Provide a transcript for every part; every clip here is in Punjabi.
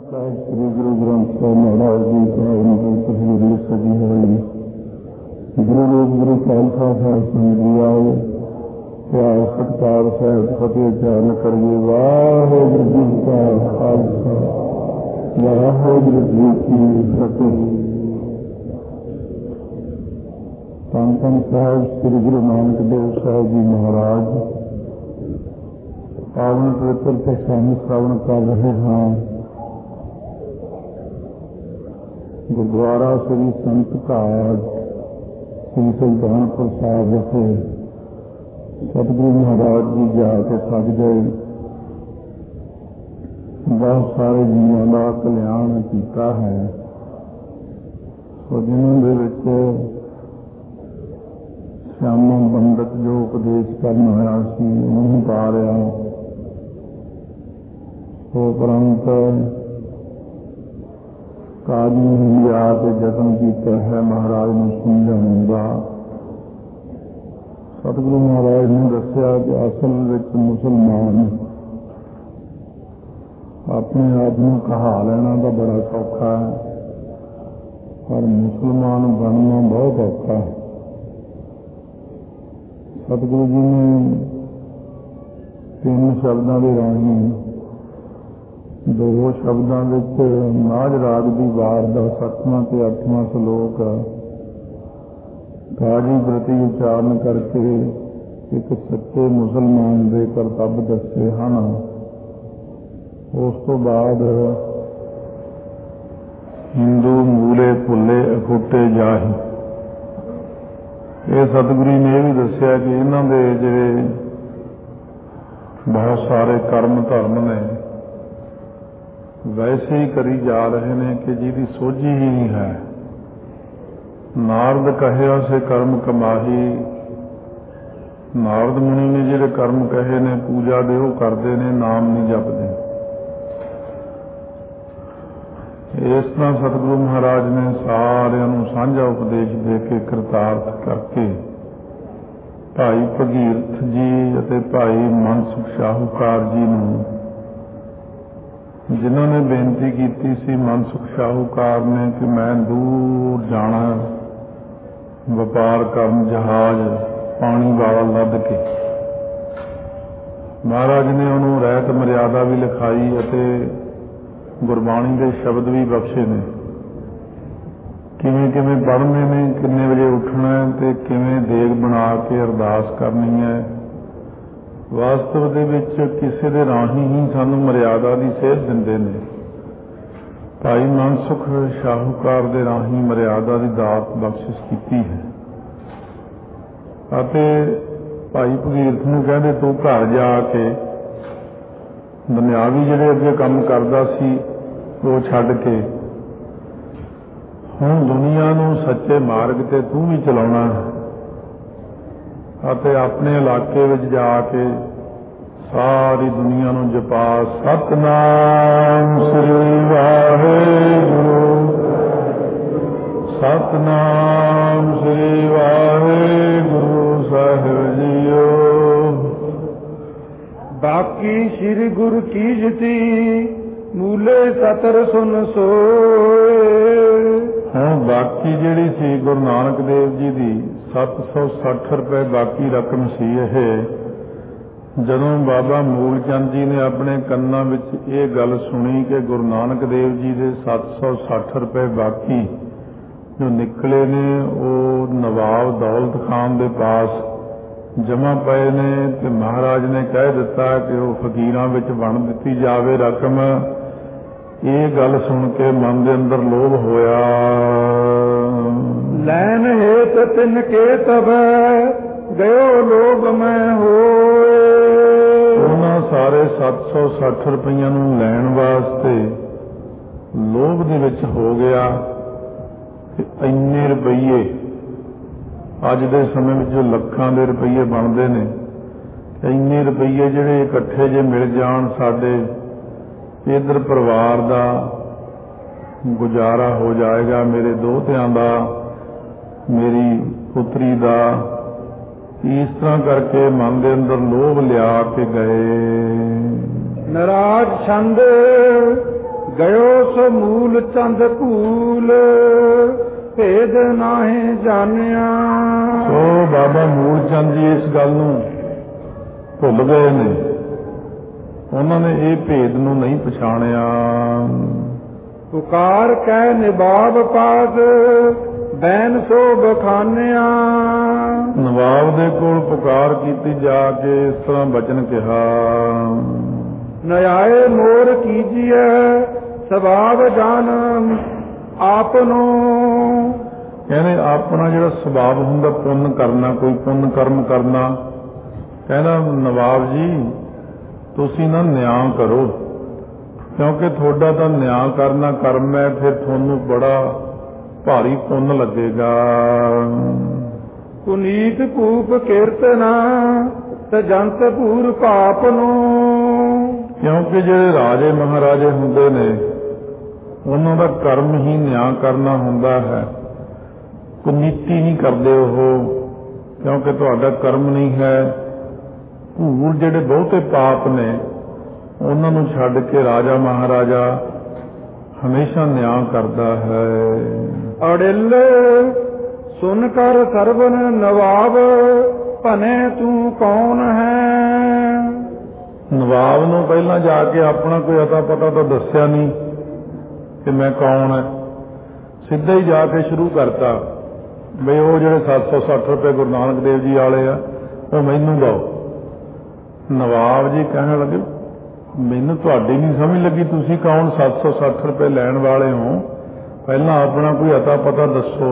ਸਾਹਿਬ ਸ੍ਰੀ ਗੁਰੂ ਗ੍ਰੰਥ ਸਾਹਿਬ ਮਹਾਰਾਜ ਜੀ ਦੀ ਤਸਵੀਰ ਸਜੀ ਹੋਈ ਗੁਰੂ ਗੁਰੂ ਖਾਲਸਾ ਸਾਹਿਬ ਸੰਗਤ ਆਏ ਪਿਆਰ ਸਤਿਕਾਰ ਸਾਹਿਬ ਫਤਿਹ ਚਾਰਨ ਕਰੀਏ। ਵਾਹਿਗੁਰੂ ਜੀ ਕਾ ਖਾਲਸਾ ਵਾਹਿਗੁਰੂ ਜੀ ਕੀ ਫਤਿਹ। ਧੰਨ ਧੰਨ ਸਾਹਿਬ ਸ੍ਰੀ ਗੁਰੂ ਨਾਨਕ ਦੇਵ ਸਾਹਿਬ ਜੀ ਮਹਾਰਾਜ ਪਾਵਨ ਪਵਿੱਤਰ ਤੇ ਸਾਨੂੰ ਸ਼੍ਰਵਣ ਕਰ ਰਹੇ ਹਾਂ। ਗੁਰਦੁਆਰਾ ਸ੍ਰੀ ਸੰਤ ਘਾਟ ਸ੍ਰੀ ਸੁਲਤਾਨਪੁਰ ਸਾਹਿਬ ਵਿਖੇ ਸਤਿਗੁਰੂ ਮਹਾਰਾਜ ਜੀ ਜਾ ਕੇ ਸੱਜ ਗਏ। ਬਹੁਤ ਸਾਰੇ ਜੀਵਾਂ ਦਾ ਕਲਿਆਣ ਕੀਤਾ ਹੈ। ਸੋ ਜਿਨ੍ਹਾਂ ਦੇ ਵਿੱਚ ਸ਼ਾਮ ਬੰਦਕ ਜੋ ਉਪਦੇਸ਼ ਕਰਨ ਹੋਇਆ ਸੀ ਉਹਨੂੰ ਪਾ ਰਿਹਾ। ਸੋ ਉਪਰੰਤ ਕਾਜੀ ਹਿਲਿਆ ਕੇ ਯਤਨ ਕੀਤਾ ਹੈ ਮਹਾਰਾਜ ਨੂੰ ਸਮਝਾਉਣ ਦਾ। ਸਤਿਗੁਰੂ ਮਹਾਰਾਜ ਨੇ ਦੱਸਿਆ ਕਿ ਅਸਲ ਵਿੱਚ ਮੁਸਲਮਾਨ ਆਪਣੇ ਆਪ ਨੂੰ ਕਹਾ ਲੈਣਾ ਤਾਂ ਬੜਾ ਸੌਖਾ ਹੈ, ਪਰ ਮੁਸਲਮਾਨ ਬਣਨਾ ਬਹੁਤ ਔਖਾ ਹੈ। ਸਤਿਗੁਰੂ ਜੀ ਨੇ 3 ਸ਼ਬਦਾਂ ਦੇ ਰਾਹੀਂ 2 ਸ਼ਬਦਾਂ ਵਿੱਚ ਨਾਜ ਰਾਗ ਦੀ ਵਾਰ ਦਾ 7ਵਾਂ ਤੇ 8ਵਾਂ ਸ਼ਲੋਕ ਕਾਜੀ ਪ੍ਰਤੀ ਉਚਾਰਨ ਕਰਕੇ ਇੱਕ ਸੱਚੇ ਮੁਸਲਮਾਨ ਦੇ ਕਰਤੱਵ ਦੱਸੇ ਹਨ। ਉਸ ਤੋਂ ਬਾਅਦ ਹਿੰਦੂ ਮੂਲੇ ਭੁੱਲੇ ਅਖੁੱਟੇ ਜਾਹੀ। ਇਹ ਸਤਿਗੁਰੂ ਨੇ ਇਹ ਵੀ ਦੱਸਿਆ ਕਿ ਇਹਨਾਂ ਦੇ ਜਿਹੜੇ ਬਹੁਤ ਸਾਰੇ ਕਰਮ ਧਰਮ ਨੇ ਵੈਸੇ ਹੀ ਕਰੀ ਜਾ ਰਹੇ ਨੇ ਕਿ ਜਿਹਦੀ ਸੋਝੀ ਹੀ ਨਹੀਂ ਹੈ। ਨਾਰਦ ਕਹਿਆ ਸੇ ਕਰਮ ਕਮਾਹੀ। ਨਾਰਦ ਮੁਨੀ ਨੇ ਜਿਹੜੇ ਕਰਮ ਕਹੇ ਨੇ ਪੂਜਾ ਦੇ ਉਹ ਕਰਦੇ ਨੇ, ਨਾਮ ਨਹੀਂ ਜਪਦੇ। ਇਸ ਤਰ੍ਹਾਂ ਸਤਿਗੁਰੂ ਮਹਾਰਾਜ ਨੇ ਸਾਰਿਆਂ ਨੂੰ ਸਾਂਝਾ ਉਪਦੇਸ਼ ਦੇ ਕੇ ਕਰਤਾਰਥ ਕਰਕੇ ਭਾਈ ਭਗੀਰਥ ਜੀ ਅਤੇ ਭਾਈ ਮਨਸੁਖ ਸ਼ਾਹੂਕਾਰ ਜੀ ਨੂੰ, ਜਿਨ੍ਹਾਂ ਨੇ ਬੇਨਤੀ ਕੀਤੀ ਸੀ ਮਨਸੁਖ ਸ਼ਾਹੂਕਾਰ ਨੇ ਕਿ ਮੈਂ ਦੂਰ ਜਾਣਾ ਵਪਾਰ ਕਰਨ ਜਹਾਜ਼ ਪਾਣੀ ਵਾਲਾ ਲੱਦ ਕੇ, ਮਹਾਰਾਜ ਨੇ ਉਹਨੂੰ ਰਹਿਤ ਮਰਿਆਦਾ ਵੀ ਲਿਖਾਈ ਅਤੇ ਗੁਰਬਾਣੀ ਦੇ ਸ਼ਬਦ ਵੀ ਬਖਸ਼ੇ ਨੇ। ਕਿਵੇਂ ਕਿਵੇਂ ਪੜ੍ਹਨੇ ਨੇ, ਕਿੰਨੇ ਵਜੇ ਉੱਠਣਾ ਤੇ ਕਿਵੇਂ ਦੇਗ ਬਣਾ ਕੇ ਅਰਦਾਸ ਕਰਨੀ ਹੈ। ਵਾਸਤਵ ਦੇ ਵਿੱਚ ਕਿਸੇ ਦੇ ਰਾਹੀਂ ਹੀ ਸਾਨੂੰ ਮਰਿਆਦਾ ਦੀ ਸੇਧ ਦਿੰਦੇ ਨੇ। ਭਾਈ ਮਨਸੁਖ ਸ਼ਾਹੂਕਾਰ ਦੇ ਰਾਹੀਂ ਮਰਿਆਦਾ ਦੀ ਦਾਤ ਬਖਸ਼ਿਸ਼ ਕੀਤੀ ਹੈ। ਅਤੇ ਭਾਈ ਭਗੀਰਥ ਨੂੰ ਕਹਿੰਦੇ ਤੂੰ ਘਰ ਜਾ ਕੇ ਦੁਨਿਆਵੀ ਜਿਹੜੇ ਅੱਗੇ ਕੰਮ ਕਰਦਾ ਸੀ ਉਹ ਛੱਡ ਕੇ ਹੁਣ ਦੁਨੀਆ ਨੂੰ ਸੱਚੇ ਮਾਰਗ ਤੇ ਤੂੰ ਵੀ ਚਲਾਉਣਾ ਅਤੇ ਆਪਣੇ ਇਲਾਕੇ ਵਿੱਚ ਜਾ ਕੇ ਸਾਰੀ ਦੁਨੀਆ ਨੂੰ ਜਪਾ ਸਤਿਨਾਮ ਸ੍ਰੀ ਵਾਹਿਗੁਰੂ, ਸਤਿਨਾਮ ਸ੍ਰੀ ਵਾਹਿਗੁਰੂ ਸਾਹਿਬ ਜੀਓ। ਬਾਕੀ ਸ੍ਰੀ ਗੁਰ ਕੀ ਜਤੀ ਮੂਲੇ ਸਤਰ ਸੁਨ ਸੋਏ। ਹਾਂ, ਬਾਕੀ ਜਿਹੜੀ ਸੀ ਗੁਰੂ ਨਾਨਕ ਦੇਵ ਜੀ ਦੀ 760 ਰੁਪਏ ਬਾਕੀ ਰਕਮ ਸੀ। ਇਹ ਜਦੋਂ ਬਾਬਾ ਮੂਲ ਚੰਦ ਜੀ ਨੇ ਆਪਣੇ ਕੰਨਾਂ ਵਿੱਚ ਇਹ ਗੱਲ ਸੁਣੀ ਕਿ ਗੁਰੂ ਨਾਨਕ ਦੇਵ ਜੀ ਦੇ 760 ਰੁਪਏ ਬਾਕੀ ਜੋ ਨਿਕਲੇ ਨੇ ਉਹ ਨਵਾਬ ਦੌਲਤ ਖਾਨ ਦੇ ਪਾਸ ਜਮ੍ਹਾਂ ਪਏ ਨੇ ਤੇ ਮਹਾਰਾਜ ਨੇ ਕਹਿ ਦਿੱਤਾ ਕਿ ਉਹ ਫਕੀਰਾਂ ਵਿੱਚ ਵੰਡ ਦਿੱਤੀ ਜਾਵੇ ਰਕਮ। ਇਹ ਗੱਲ ਸੁਣ ਕੇ ਮਨ ਦੇ ਅੰਦਰ ਲੋਭ ਹੋਇਆ। ਲੈਣ ਹੇਤ ਤਿਨ ਕੇ ਤਬੈ ਗਇਓ ਲੋਭ ਮੈਂ ਹੋਏ। ਉਹਨਾਂ ਸਾਰੇ 760 ਰੁਪਈਆਂ ਨੂੰ ਲੈਣ ਵਾਸਤੇ ਲੋਭ ਦੇ ਵਿੱਚ ਹੋ ਗਿਆ ਕਿ ਇੰਨੇ ਰੁਪਈਏ ਅੱਜ ਦੇ ਸਮੇਂ ਵਿੱਚ ਜੋ ਲੱਖਾਂ ਦੇ ਰੁਪਈਏ ਬਣਦੇ ਨੇ, ਇੰਨੇ ਰੁਪਈਏ ਜਿਹੜੇ ਇਕੱਠੇ ਜੇ ਮਿਲ ਜਾਣ ਸਾਡੇ ਇੱਧਰ ਪਰਿਵਾਰ ਦਾ ਗੁਜ਼ਾਰਾ ਹੋ ਜਾਏਗਾ, ਮੇਰੇ ਦੋਹਤਿਆਂ ਦਾ, ਮੇਰੀ ਪੁੱਤਰੀ ਦਾ। ਇਸ ਤਰ੍ਹਾਂ ਕਰਕੇ ਮਨ ਦੇ ਅੰਦਰ ਲੋਭ ਲਿਆ ਕੇ ਗਏ। ਨਾਰਾਜ ਛੰਦ ਗਇਓ ਸੋ ਮੂਲ ਚੰਦ ਭੂਲ ਭੇਦ ਨਾਹੀਂ ਜਾਣਿਆ। ਸੋ ਬਾਬਾ ਮੂਲ ਚੰਦ ਜੀ ਇਸ ਗੱਲ ਨੂੰ ਭੁੱਲ ਗਏ ਨੇ, ਉਹਨਾਂ ਨੇ ਇਹ ਭੇਦ ਨੂੰ ਨਹੀਂ ਪਛਾਣਿਆ। ਪੁਕਾਰ ਕਹਿ ਨਿਬਾਬ ਪਾਸ ਬੈਨ ਸੋ ਬਖਾਨਿਆ। ਨਵਾਬ ਦੇ ਕੋਲ ਪੁਕਾਰ ਕੀਤੀ ਜਾ ਕੇ ਇਸ ਤਰ੍ਹਾਂ ਬਚਨ ਕਿਹਾ, ਨਿਆਏ ਮੋਰ ਕੀਜੀਏ ਸੁਭਾਵ ਜਾਨ ਆਪ ਨੂੰ। ਕਹਿੰਦੇ ਆਪਣਾ ਜਿਹੜਾ ਸੁਭਾਵ ਹੁੰਦਾ ਪੁੰਨ ਕਰਨਾ, ਕੋਈ ਪੁੰਨ ਕਰਮ ਕਰਨਾ, ਕਹਿੰਦਾ ਨਵਾਬ ਜੀ ਤੁਸੀਂ ਨਾ ਨਿਆਂ ਕਰੋ, ਕਿਉਂਕਿ ਤੁਹਾਡਾ ਤਾਂ ਨਿਆਂ ਕਰਨਾ ਕਰਮ ਹੈ, ਫਿਰ ਤੁਹਾਨੂੰ ਬੜਾ ਭਾਰੀ ਪੁੰਨ ਲੱਗੇਗਾ। ਪੁਨੀਤ ਭੂਪ ਕੀਰਤਨਾ ਤੇ ਜੰਤ ਭੂਰ ਪਾਪ ਨੂੰ। ਕਿਉਂਕਿ ਜਿਹੜੇ ਰਾਜੇ ਮਹਾਰਾਜੇ ਹੁੰਦੇ ਨੇ ਉਹਨਾਂ ਦਾ ਕਰਮ ਹੀ ਨਿਆਂ ਕਰਨਾ ਹੁੰਦਾ ਹੈ, ਕੁਨੀਤੀ ਨਹੀਂ ਕਰਦੇ ਉਹ, ਕਿਉਂਕਿ ਤੁਹਾਡਾ ਕਰਮ ਨਹੀਂ ਹੈ। ਭੂਰ ਜਿਹੜੇ ਬਹੁਤੇ ਪਾਪ ਨੇ ਉਹਨਾਂ ਨੂੰ ਛੱਡ ਕੇ ਰਾਜਾ ਮਹਾਰਾਜਾ ਹਮੇਸ਼ਾ ਨਿਆਂ ਕਰਦਾ ਹੈ। ਅੜਿਲ ਸੁਨ ਕਰ ਸਰਵਨ ਨਵਾਬ ਭਨੇ ਤੂੰ ਕੌਣ ਹੈ। ਨਵਾਬ ਨੂੰ ਪਹਿਲਾਂ ਜਾ ਕੇ ਆਪਣਾ ਕੋਈ ਅਤਾ ਪਤਾ ਤਾਂ ਦੱਸਿਆ ਨਹੀਂ ਕਿ ਮੈਂ ਕੌਣ ਹੈ, ਸਿੱਧਾ ਹੀ ਜਾ ਕੇ ਸ਼ੁਰੂ ਕਰਤਾ ਬਈ ਉਹ ਜਿਹੜੇ 760 ਰੁਪਏ ਗੁਰੂ ਨਾਨਕ ਦੇਵ ਜੀ ਵਾਲੇ ਆ ਉਹ ਮੈਨੂੰ ਦਿਓ। ਨਵਾਬ ਜੀ ਕਹਿਣ ਲੱਗੇ ਮੈਨੂੰ ਤੁਹਾਡੀ ਨਹੀਂ ਸਮਝ ਲੱਗੀ, ਤੁਸੀਂ ਕੌਣ 760 ਰੁਪਏ ਲੈਣ ਵਾਲੇ ਹੋ, ਪਹਿਲਾਂ ਆਪਣਾ ਕੋਈ ਅਤਾ ਪਤਾ ਦੱਸੋ।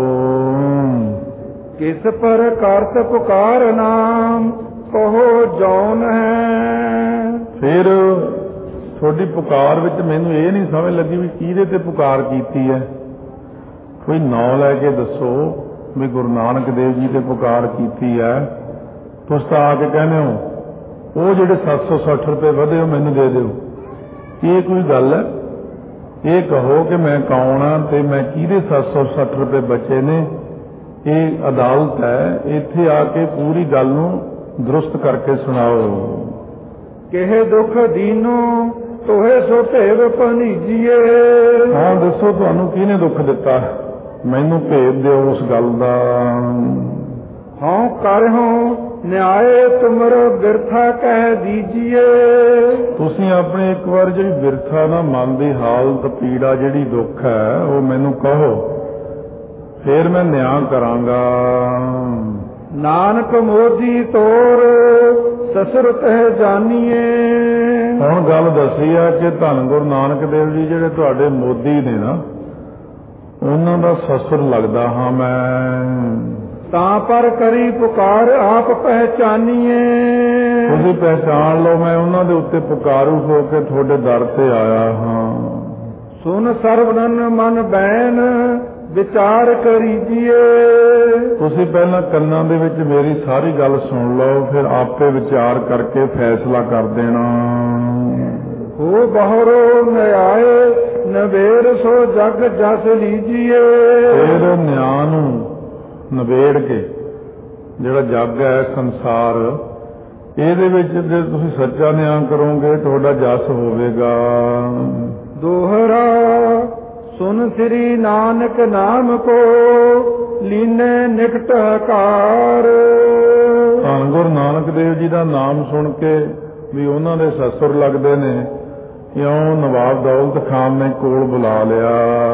ਕਿਸ ਪਰ ਕਰਤ ਪੁਕਾਰ ਨਾਮ ਕਹੋ ਜੌਨ ਹੈ। ਫਿਰ ਤੁਹਾਡੀ ਪੁਕਾਰ ਵਿੱਚ ਮੈਨੂੰ ਇਹ ਨਹੀਂ ਸਮਝ ਲੱਗੀ ਵੀ ਕਿਹਦੇ ਤੇ ਪੁਕਾਰ ਕੀਤੀ ਹੈ, ਕੋਈ ਨਾਂ ਲੈ ਕੇ ਦੱਸੋ ਵੀ ਗੁਰੂ ਨਾਨਕ ਦੇਵ ਜੀ ਤੇ ਪੁਕਾਰ ਕੀਤੀ ਹੈ। ਤੁਸੀਂ ਤਾਂ ਆ ਕੇ ਕਹਿੰਦੇ ਹੋ ਉਹ ਜਿਹੜੇ 760 ਰੁਪਏ ਵਧੇ ਉਹ ਮੈਨੂੰ ਦੇ ਦਿਓ, ਇਹ ਕੋਈ ਗੱਲ ਹੈ? ਇਹ ਕਹੋ ਕਿ ਮੈਂ ਕੌਣ ਹਾਂ ਤੇ ਮੈਂ ਕਿਹਦੇ 760 ਰੁਪਏ ਬਚੇ ਨੇ। ਇਹ ਅਦਾਲਤ ਹੈ, ਇੱਥੇ ਆ ਕੇ ਪੂਰੀ ਗੱਲ ਨੂੰ ਦਰੁਸਤ ਕਰਕੇ ਸੁਣਾਓ। ਕਿਹੇ ਦੁੱਖ ਦੀਨੋ ਤੋਹੇ ਸੋ ਭੇਵ ਭਨੀਜੀਏ। ਹਾਂ ਦੱਸੋ ਤੁਹਾਨੂੰ ਕਿਹਨੇ ਦੁੱਖ ਦਿੱਤਾ, ਮੈਨੂੰ ਭੇਦ ਦਿਓ ਉਸ ਗੱਲ ਦਾ। ਹਾਂ ਕਰਹੁ ਨਿਆਏ ਤੁਮਰ ਬਿਰਥਾ ਕਹਿ ਦੀਜੀਏ। ਤੁਸੀਂ ਆਪਣੇ ਇੱਕ ਵਾਰ ਜਿਹੜੀ ਬਿਰਥਾ ਨਾ ਮਨ ਦੀ ਹਾਲਤ ਪੀੜਾ ਜਿਹੜੀ ਦੁੱਖ ਹੈ ਉਹ ਮੈਨੂੰ ਕਹੋ, ਫੇਰ ਮੈਂ ਨਿਆਂ ਕਰਾਂਗਾ। ਨਾਨਕ ਮੋਦੀ ਤੋਰ ਸਸੁਰਤ ਹੈ ਜਾਨੀਏ। ਹੁਣ ਗੱਲ ਦੱਸੀ ਆ ਕਿ ਧੰਨ ਗੁਰੂ ਨਾਨਕ ਦੇਵ ਜੀ ਜਿਹੜੇ ਤੁਹਾਡੇ ਮੋਦੀ ਨੇ ਨਾ ਉਹਨਾਂ ਦਾ ਸਸੁਰ ਲੱਗਦਾ ਹਾਂ ਮੈਂ। ਤਾਂ ਪਰ ਕਰੀ ਪੁਕਾਰ ਆਪ ਪਹਿਚਾਨੀਏ। ਤੁਸੀਂ ਪਹਿਚਾਣ ਲਓ ਮੈਂ ਉਹਨਾਂ ਦੇ ਉੱਤੇ ਪੁਕਾਰੂ ਹੋ ਕੇ ਤੁਹਾਡੇ ਦਰ ਤੇ ਆਇਆ ਹਾਂ। ਸੁਨ ਸਰਵਨਨ ਮਨ ਬੈਨ ਵਿਚਾਰ ਕਰੀਜੀਏ। ਤੁਸੀਂ ਪਹਿਲਾਂ ਕੰਨਾਂ ਦੇ ਵਿੱਚ ਮੇਰੀ ਸਾਰੀ ਗੱਲ ਸੁਣ ਲਓ, ਫਿਰ ਆਪੇ ਵਿਚਾਰ ਕਰਕੇ ਫੈਸਲਾ ਕਰ ਦੇਣਾ। ਹੋ ਬਹਰੋ ਨਿਆਏ ਨਵੇਰ ਸੋ ਜਗ ਜਸ ਲੀਜੀਏ। ਫਿਰ ਨਿਆਂ ਨੂੰ ਨਵੇੜ ਕੇ ਜਿਹੜਾ ਜੱਗ ਹੈ ਸੰਸਾਰ ਇਹਦੇ ਵਿੱਚ ਜੇ ਤੁਸੀਂ ਸੱਚਾ ਨਿਆਂ ਕਰੋਗੇ ਤੁਹਾਡਾ ਜਸ ਹੋਵੇਗਾ। ਦੋਹਰਾ ਸੁਨ ਸ੍ਰੀ ਨਾਨਕ ਨਾਮ ਕੋ ਲੀਨੇ ਨਿਕਟ ਹਕਾਰ। ਧੰਨ ਗੁਰੂ ਨਾਨਕ ਦੇਵ ਜੀ ਦਾ ਨਾਮ ਸੁਣ ਕੇ ਵੀ ਉਹਨਾਂ ਦੇ ਸਸੁਰ ਲੱਗਦੇ ਨੇ, ਇਉਂ ਨਵਾਬ ਦੌਲਤ ਖਾਨ ਨੇ ਕੋਲ ਬੁਲਾ ਲਿਆ।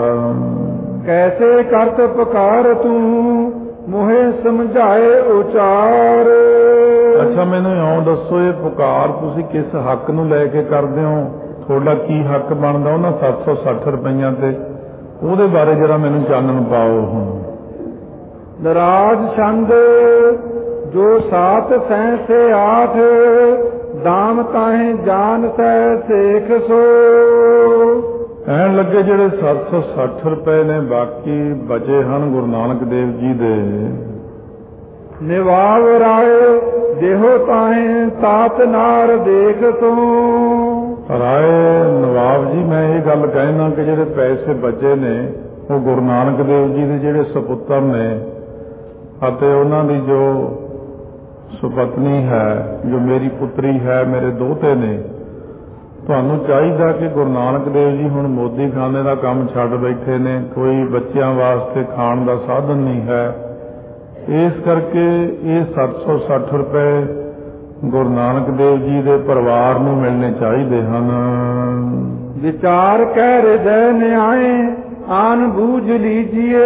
ਕੈਸੇ ਕਰਤ ਪੁਕਾਰ ਤੂੰ ਮੋਹੇ ਸਮਝਾਏ ਉਚਾਰ। ਅੱਛਾ ਮੈਨੂੰ ਇਉਂ ਦੱਸੋ ਇਹ ਪੁਕਾਰ ਤੁਸੀਂ ਕਿਸ ਹੱਕ ਨੂੰ ਲੈ ਕੇ ਕਰਦੇ ਹੋ, ਤੁਹਾਡਾ ਕੀ ਹੱਕ ਬਣਦਾ ਉਹਨਾਂ 760 ਰੁਪਈਆਂ ਤੇ, ਉਹਦੇ ਬਾਰੇ ਜਰਾ ਮੈਨੂੰ ਚਾਨਣ ਪਾਓ। ਹੁਣ ਨਰਾਜ ਛੰਦ ਜੋ ਸਾਤ ਸੈਂਸੇ ਆਠ ਦਾਮ ਤਾਹੇ ਜਾਨ ਸੈ ਸੇਖ ਸੋ। ਕਹਿਣ ਲੱਗੇ ਜਿਹੜੇ 760 ਰੁਪਏ ਨੇ ਬਾਕੀ ਬਚੇ ਹਨ ਗੁਰੂ ਨਾਨਕ ਦੇਵ ਜੀ ਦੇ, ਨਿਵਾਵ ਰਾਏ ਦੇਹੋ ਤਾਹੇ ਤਾਤ ਨਾਰ ਦੇਖ ਤੂੰ। ਰਾਏ ਨਵਾਬ ਜੀ ਮੈਂ ਇਹ ਗੱਲ ਕਹਿਣਾ ਕਿ ਜਿਹੜੇ ਪੈਸੇ ਬਚੇ ਨੇ ਉਹ ਗੁਰੂ ਨਾਨਕ ਦੇਵ ਜੀ ਦੇ ਜਿਹੜੇ ਸੁਪੁੱਤਰ ਨੇ ਅਤੇ ਉਹਨਾਂ ਦੀ ਜੋ ਸੁਪਤਨੀ ਹੈ, ਜੋ ਮੇਰੀ ਪੁੱਤਰੀ ਹੈ, ਮੇਰੇ ਦੋਹਤੇ ਨੇ, ਤੁਹਾਨੂੰ ਚਾਹੀਦਾ ਕਿ ਗੁਰੂ ਨਾਨਕ ਦੇਵ ਜੀ ਹੁਣ ਮੋਦੀ ਖਾਨੇ ਦਾ ਕੰਮ ਛੱਡ ਬੈਠੇ ਨੇ, ਕੋਈ ਬੱਚਿਆਂ ਵਾਸਤੇ ਖਾਣ ਦਾ ਸਾਧਨ ਨਹੀਂ ਹੈ, ਇਸ ਕਰਕੇ ਇਹ 760 ਰੁਪਏ ਗੁਰੂ ਨਾਨਕ ਦੇਵ ਜੀ ਦੇ ਪਰਿਵਾਰ ਨੂੰ ਮਿਲਣੇ ਚਾਹੀਦੇ ਹਨ। ਵਿਚਾਰ ਕਹਿ ਹਿਰਦੈ ਨਿਆਏ ਆਨ ਬੂਝ ਲੀਜੀਏ।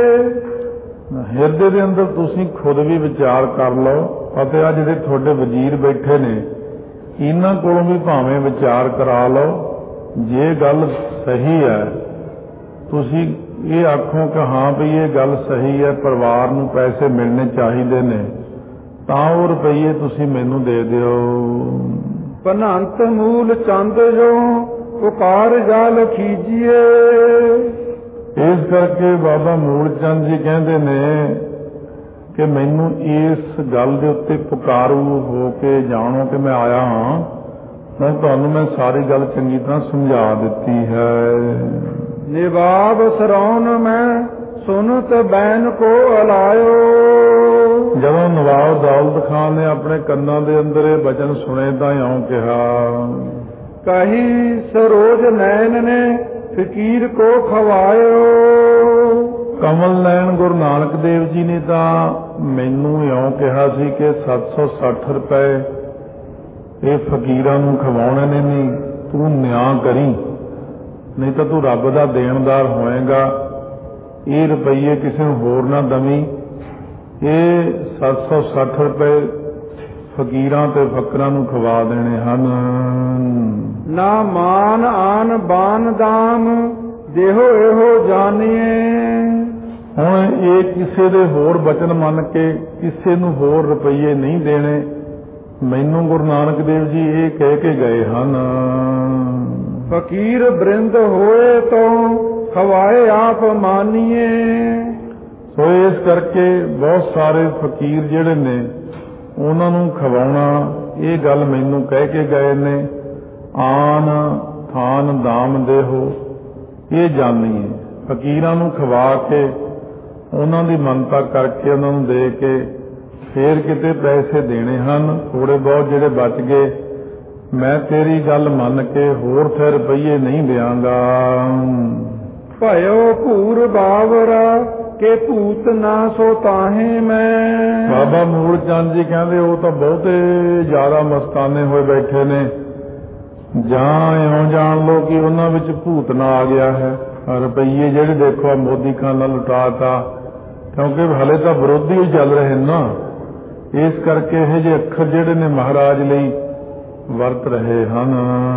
ਹਿਰਦੇ ਦੇ ਅੰਦਰ ਤੁਸੀਂ ਖੁਦ ਵੀ ਵਿਚਾਰ ਕਰ ਲਓ ਅਤੇ ਆ ਜਿਹੜੇ ਤੁਹਾਡੇ ਵਜ਼ੀਰ ਬੈਠੇ ਨੇ ਇਹਨਾਂ ਕੋਲੋਂ ਵੀ ਭਾਵੇਂ ਵਿਚਾਰ ਕਰਾ ਲਓ। ਜੇ ਗੱਲ ਸਹੀ ਹੈ ਤੁਸੀਂ ਇਹ ਆਖੋ ਕਿ ਹਾਂ ਵੀ ਇਹ ਗੱਲ ਸਹੀ ਹੈ, ਪਰਿਵਾਰ ਨੂੰ ਪੈਸੇ ਮਿਲਣੇ ਚਾਹੀਦੇ ਨੇ, ਤਾਂ ਉਹ ਰੁਪਈਏ ਤੁਸੀਂ ਮੈਨੂੰ ਦੇ ਦਿਓ। ਭਨੰਤ ਮੂਲ ਚੰਦ ਜੋ ਪੁਕਾਰ ਜਾਲ ਖੀਜੀਏ। ਇਸ ਕਰਕੇ ਬਾਬਾ ਮੂਲ ਚੰਦ ਜੀ ਕਹਿੰਦੇ ਨੇ ਕਿ ਮੈਨੂੰ ਇਸ ਗੱਲ ਦੇ ਉੱਤੇ ਪੁਕਾਰੂ ਹੋ ਕੇ ਜਾਣੋ ਕਿ ਮੈਂ ਆਇਆ ਹਾਂ, ਮੈਂ ਤੁਹਾਨੂੰ ਮੈਂ ਸਾਰੀ ਗੱਲ ਚੰਗੀ ਤਰ੍ਹਾਂ ਸਮਝਾ ਦਿੱਤੀ ਹੈ। ਨਿਵਾਬ ਸਰੌਨ ਮੈਂ ਸੁਨਤ ਬੈਨ ਕੋ ਅਲਾਇਓ। ਜਦੋਂ ਨਵਾਬ ਦੌਲਤ ਖਾਨ ਨੇ ਆਪਣੇ ਕੰਨਾਂ ਦੇ ਅੰਦਰ ਇਹ ਬਚਨ ਸੁਣੇ ਤਾਂ ਇਉਂ ਕਿਹਾ, ਕਹੀ ਸਰੋਜ ਨੈਣ ਨੇ ਫਕੀਰ ਕੋ ਖਵਾਇਓ। ਕਮਲ ਨੈਣ ਗੁਰੂ ਨਾਨਕ ਦੇਵ ਜੀ ਨੇ ਤਾਂ ਮੈਨੂੰ ਇਉਂ ਕਿਹਾ ਸੀ ਕਿ 760 ਰੁਪਏ ਇਹ ਫਕੀਰਾਂ ਨੂੰ ਖਵਾਉਣੇ ਨੇ, ਨਹੀਂ ਤੂੰ ਨਿਆਂ ਕਰੀ, ਨਹੀਂ ਤਾਂ ਤੂੰ ਰੱਬ ਦਾ ਦੇਣਦਾਰ ਹੋਏਗਾ, ਇਹ ਰੁਪਈਏ ਕਿਸੇ ਨੂੰ ਹੋਰ ਨਾ ਦਵੀਂ। ਇਹ 760 ਰੁਪਏ ਫਕੀਰਾਂ ਤੇ ਫਕਰਾਂ ਨੂੰ ਖਵਾ ਦੇਣੇ ਹਨ। ਨਾ ਮਾਨ ਆਨ ਬਾਨ ਦਾਮ ਦੇਹੋ ਇਹੋ ਜਾਣੀਏ। ਹੁਣ ਇਹ ਕਿਸੇ ਦੇ ਹੋਰ ਬਚਨ ਮੰਨ ਕੇ ਕਿਸੇ ਨੂੰ ਹੋਰ ਰੁਪਈਏ ਨਹੀਂ ਦੇਣੇ, ਮੈਨੂੰ ਗੁਰੂ ਨਾਨਕ ਦੇਵ ਜੀ ਇਹ ਕਹਿ ਕੇ ਗਏ ਹਨ। ਫਕੀਰ ਬ੍ਰਿੰਦ ਹੋਏ ਤੋਂ ਖਵਾਏ ਆਪ ਮਾਨੀਏ। ਸੋ ਇਸ ਕਰਕੇ ਬਹੁਤ ਸਾਰੇ ਫਕੀਰ ਜਿਹੜੇ ਨੇ ਉਹਨਾਂ ਨੂੰ ਖਵਾਉਣਾ, ਇਹ ਗੱਲ ਮੈਨੂੰ ਕਹਿ ਕੇ ਗਏ ਨੇ। ਆਨ ਥਾਨ ਦਾਮ ਦੇਹੋ ਇਹ ਜਾਣੀਏ, ਫਕੀਰਾਂ ਨੂੰ ਖਵਾ ਕੇ ਉਹਨਾਂ ਦੀ ਮੰਨਤਾ ਕਰਕੇ ਉਹਨਾਂ ਨੂੰ ਦੇ ਕੇ ਫੇਰ ਕਿਤੇ ਪੈਸੇ ਦੇਣੇ ਹਨ। ਥੋੜੇ ਬਹੁਤ ਜਿਹੜੇ ਬਚ ਗਏ ਮੈਂ ਤੇਰੀ ਗੱਲ ਮੰਨ ਕੇ ਹੋਰ ਫਿਰ ਰੁਪਈਏ ਨਹੀਂ ਦਿਆਂਗਾ। ਭਇਓ ਭੂਰ ਬਾਵਰਾ ਕਿ ਭੂਤ ਨਾ ਸੋ ਤਾਹੇ ਮੈਂ। ਬਾਬਾ ਮੂਲ ਚੰਦ ਜੀ ਕਹਿੰਦੇ ਉਹ ਤਾਂ ਬਹੁਤੇ ਜ਼ਿਆਦਾ ਮਸਤਾਨੇ ਹੋਏ ਬੈਠੇ ਨੇ, ਜਾਂ ਇਉਂ ਜਾਣ ਲਓ ਕਿ ਉਹਨਾਂ ਵਿੱਚ ਭੂਤ ਨਾ ਆ ਗਿਆ ਹੈ। ਰੁਪਈਏ ਜਿਹੜੇ ਦੇਖੋ ਮੋਦੀ ਖਾਨਾ ਲੁਟਾਤਾ, ਕਿਉਂਕਿ ਹਲੇ ਤਾਂ ਵਿਰੋਧੀ ਚੱਲ ਰਹੇ ਨਾ, ਇਸ ਕਰਕੇ ਇਹ ਜਿਹੇ ਅੱਖਰ ਜਿਹੜੇ ਨੇ ਮਹਾਰਾਜ ਲਈ ਵਰਤ ਰਹੇ ਹਨ।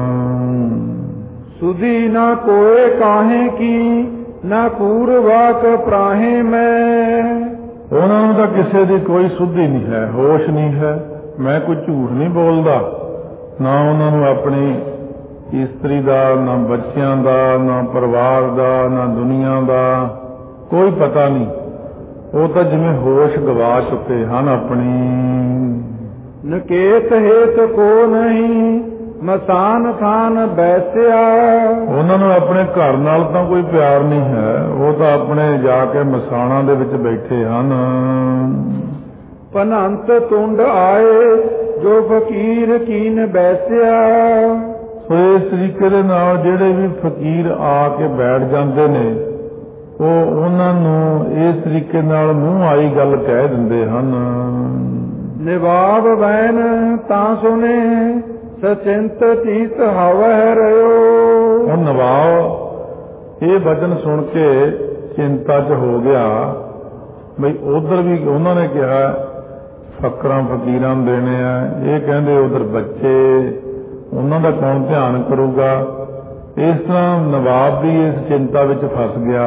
ਸੁਧੀ ਨਾ ਕੋਏ ਕਾਹੇ ਕੀ ਨਾ ਪੂਰਵਾਕ ਪ੍ਰਾਹੇ ਮੈਂ। ਉਹਨਾਂ ਨੂੰ ਤਾਂ ਕਿਸੇ ਦੀ ਕੋਈ ਸੁਧੀ ਨਹੀਂ ਹੈ, ਹੋਸ਼ ਨਹੀਂ ਹੈ। ਮੈਂ ਕੋਈ ਝੂਠ ਨਹੀਂ ਬੋਲਦਾ, ਨਾ ਉਹਨਾਂ ਨੂੰ ਆਪਣੀ ਇਸਤਰੀ ਦਾ, ਨਾ ਬੱਚਿਆਂ ਦਾ, ਨਾ ਪਰਿਵਾਰ ਦਾ, ਨਾ ਦੁਨੀਆ ਦਾ ਕੋਈ ਪਤਾ ਨਹੀਂ। ਉਹ ਤਾਂ ਜਿਵੇਂ ਹੋਸ਼ ਗਵਾ ਚੁੱਕੇ ਹਨ ਆਪਣੀ। ਨਕੇਤ ਹੇਤ ਕੋ ਨਹੀਂ ਮਸਾਨ ਥਾਨ ਬੈਸਿਆ। ਉਹਨਾਂ ਨੂੰ ਆਪਣੇ ਘਰ ਨਾਲ ਤਾਂ ਕੋਈ ਪਿਆਰ ਨਹੀਂ ਹੈ, ਉਹ ਤਾਂ ਆਪਣੇ ਜਾ ਕੇ ਮਸਾਣਾਂ ਦੇ ਵਿੱਚ ਬੈਠੇ ਹਨ। ਭਨੰਤ ਤੁੰਡ ਆਏ ਜੋ ਫਕੀਰ ਕੀਨ ਬੈਸਿਆ। ਸੋ ਇਸ ਤਰੀਕੇ ਦੇ ਨਾਲ ਜਿਹੜੇ ਵੀ ਫਕੀਰ ਆ ਕੇ ਬੈਠ ਜਾਂਦੇ ਨੇ ਉਹ ਉਹਨਾਂ ਨੂੰ ਇਸ ਤਰੀਕੇ ਨਾਲ ਮੂੰਹ ਆਈ ਗੱਲ ਕਹਿ ਦਿੰਦੇ ਹਨ। ਨਿਵਾਬ ਬੈਨ ਤਾਂ ਸੁਨੇ ਸਚਿੰਤ ਚੀਤ ਹਵਹਿ ਰਿਓ। ਉਹ ਨਵਾਬ ਇਹ ਵਚਨ ਸੁਣ ਕੇ ਚਿੰਤਾ 'ਚ ਹੋ ਗਿਆ ਬਈ ਉਧਰ ਵੀ ਉਹਨਾਂ ਨੇ ਕਿਹਾ ਫਕਰਾਂ ਫਕੀਰਾਂ ਨੂੰ ਦੇਣੇ ਆ, ਇਹ ਕਹਿੰਦੇ ਉਧਰ ਬੱਚੇ, ਉਹਨਾਂ ਦਾ ਕੌਣ ਧਿਆਨ ਕਰੂਗਾ। ਇਸ ਤਰ੍ਹਾਂ ਨਵਾਬ ਵੀ ਇਸ ਚਿੰਤਾ ਵਿੱਚ ਫਸ ਗਿਆ।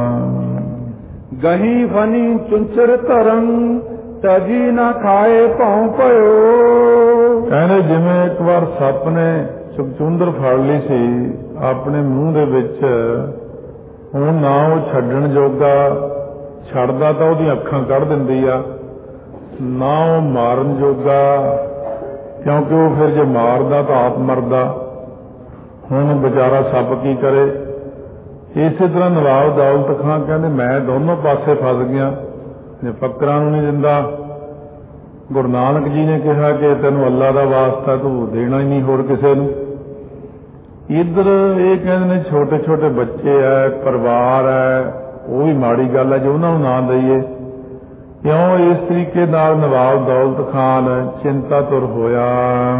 ਗਹੀ ਫਨੀ ਚੁੰਚਰ ਧਰਮ ਤਜੀ ਨਾ ਖਾਏ ਭੌਂ ਭਇਓ। ਕਹਿੰਦੇ ਜਿਵੇਂ ਇੱਕ ਵਾਰ ਸੱਪ ਨੇ ਚੁਕਚੁੰਦਰ ਫੜ ਲਈ ਸੀ ਆਪਣੇ ਮੂੰਹ ਦੇ ਵਿੱਚ, ਹੁਣ ਨਾ ਉਹ ਛੱਡਣ ਜੋਗਾ, ਛੱਡਦਾ ਤਾਂ ਉਹਦੀਆਂ ਅੱਖਾਂ ਕੱਢ ਦਿੰਦੀ ਆ, ਨਾ ਉਹ ਮਾਰਨ ਜੋਗਾ, ਕਿਉਂਕਿ ਉਹ ਫਿਰ ਜੇ ਮਾਰਦਾ ਤਾਂ ਆਪ ਮਰਦਾ। ਹੁਣ ਵਿਚਾਰਾ ਸੱਪ ਕੀ ਕਰੇ। ਇਸੇ ਤਰ੍ਹਾਂ ਨਵਾਬ ਦੌਲਤ ਖਾਨ ਕਹਿੰਦੇ ਮੈਂ ਦੋਨੋਂ ਪਾਸੇ ਫਸ ਗਿਆ, ਜੇ ਫਕਰਾਂ ਨੂੰ ਨਹੀਂ ਦਿੰਦਾ। ਗੁਰੂ ਨਾਨਕ ਜੀ ਨੇ ਕਿਹਾ ਕਿ ਤੈਨੂੰ ਅੱਲਾ ਦਾ ਵਾਸਤਾ ਤੂੰ ਦੇਣਾ ਹੀ ਨਹੀਂ ਹੋਰ ਕਿਸੇ ਨੂੰ, ਇੱਧਰ ਇਹ ਕਹਿੰਦੇ ਨੇ ਛੋਟੇ ਛੋਟੇ ਬੱਚੇ ਹੈ, ਪਰਿਵਾਰ ਹੈ, ਉਹ ਵੀ ਮਾੜੀ ਗੱਲ ਹੈ ਜੇ ਉਹਨਾਂ ਨੂੰ ਨਾ ਦਈਏ। ਕਿਉਂ ਇਸ ਤਰੀਕੇ ਨਾਲ ਨਵਾਬ ਦੌਲਤ ਖਾਨ ਚਿੰਤਾ ਤੁਰ ਹੋਇਆ।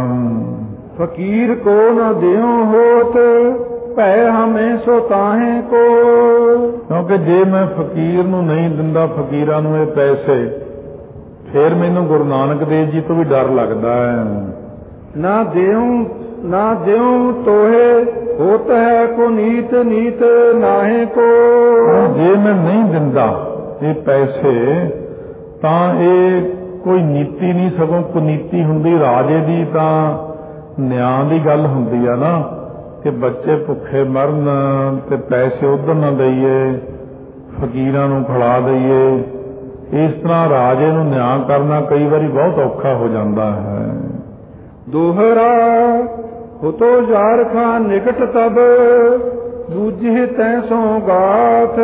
ਫਕੀਰ ਕੋ ਨ ਦਿਓ ਹੋਤ ਭੈ ਹਮੇ ਸੋ ਤਾਹੇ ਕੋ। ਕਿਉਂਕਿ ਜੇ ਮੈਂ ਫਕੀਰ ਨੂੰ ਨਹੀਂ ਦਿੰਦਾ, ਫਕੀਰਾਂ ਨੂੰ ਇਹ ਪੈਸੇ, ਫਿਰ ਮੈਨੂੰ ਗੁਰੂ ਨਾਨਕ ਦੇਵ ਜੀ ਤੋਂ ਵੀ ਡਰ ਲੱਗਦਾ ਹੈ। ਨਾ ਦਿਓ ਤੋਹੇ ਹੋਤ ਹੈ ਕੋ ਨੀਤ ਨੀਤ ਨਾਹੇ ਕੋ। ਜੇ ਮੈਂ ਨਹੀਂ ਦਿੰਦਾ ਇਹ ਪੈਸੇ ਤਾਂ ਇਹ ਕੋਈ ਨੀਤੀ ਨਹੀਂ, ਸਗੋਂ ਕੁਨੀਤੀ ਹੁੰਦੀ ਰਾਜੇ ਦੀ, ਤਾਂ ਨਿਆਂ ਦੀ ਗੱਲ ਹੁੰਦੀ ਆ ਨਾ ਕਿ ਬੱਚੇ ਭੁੱਖੇ ਮਰਨ ਤੇ ਪੈਸੇ ਉਧਰ ਨਾ ਦਈਏ, ਫਕੀਰਾਂ ਨੂੰ ਖਿਲਾ ਦਈਏ। ਇਸ ਤਰ੍ਹਾਂ ਰਾਜੇ ਨੂੰ ਨਿਆਂ ਕਰਨਾ ਕਈ ਵਾਰੀ ਬਹੁਤ ਔਖਾ ਹੋ ਜਾਂਦਾ ਹੈ। ਦੋਹਰਾ ਹੁਤੋ ਯਾਰ ਖਾਨ ਨਿਕਟ ਤਬ ਬੂਝੇ ਤੈ ਸੋ ਗਾਥ।